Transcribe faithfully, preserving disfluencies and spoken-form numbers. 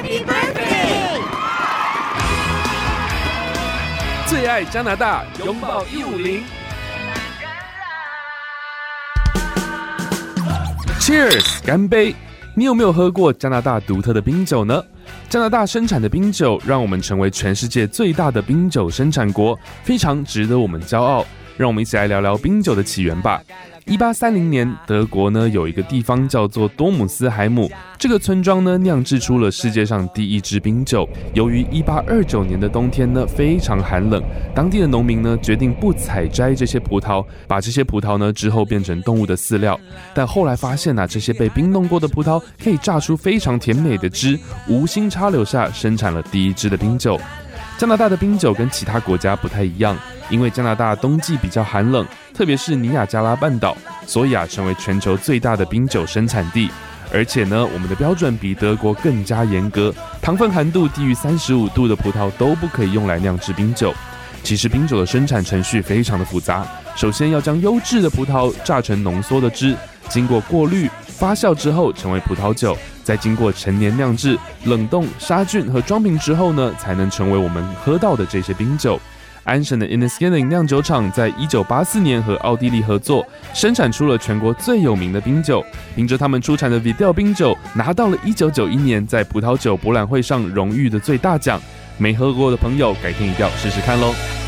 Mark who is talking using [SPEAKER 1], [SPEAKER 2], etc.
[SPEAKER 1] Happy birthday！
[SPEAKER 2] 最爱加拿大，拥抱一五零。Cheers， 干杯！你有没有喝过加拿大独特的冰酒呢？加拿大生产的冰酒让我们成为全世界最大的冰酒生产国，非常值得我们骄傲。让我们一起来聊聊冰酒的起源吧。一八三零年，德国呢有一个地方叫做多姆斯海姆，这个村庄呢酿制出了世界上第一支冰酒。由于一八二九年的冬天呢非常寒冷，当地的农民呢决定不采摘这些葡萄，把这些葡萄呢之后变成动物的饲料。但后来发现啊，这些被冰冻过的葡萄可以榨出非常甜美的汁，无心插柳下生产了第一支的冰酒。加拿大的冰酒跟其他国家不太一样，因为加拿大冬季比较寒冷，特别是尼亚加拉半岛，所以啊成为全球最大的冰酒生产地。而且呢，我们的标准比德国更加严格，糖分含度低于三十五度的葡萄都不可以用来酿制冰酒。其实冰酒的生产程序非常的复杂，首先要将优质的葡萄榨成浓缩的汁，经过过滤、发酵之后成为葡萄酒，再经过陈年酿制、冷冻、杀菌和装瓶之后呢，才能成为我们喝到的这些冰酒。安省的 Inniskilling 酿酒厂在一九八四年和奥地利合作，生产出了全国最有名的冰酒。凭着他们出产的 Vidal 冰酒，拿到了一九九一年在葡萄酒博览会上荣誉的最大奖。没喝过的朋友，改天一定要试试看咯。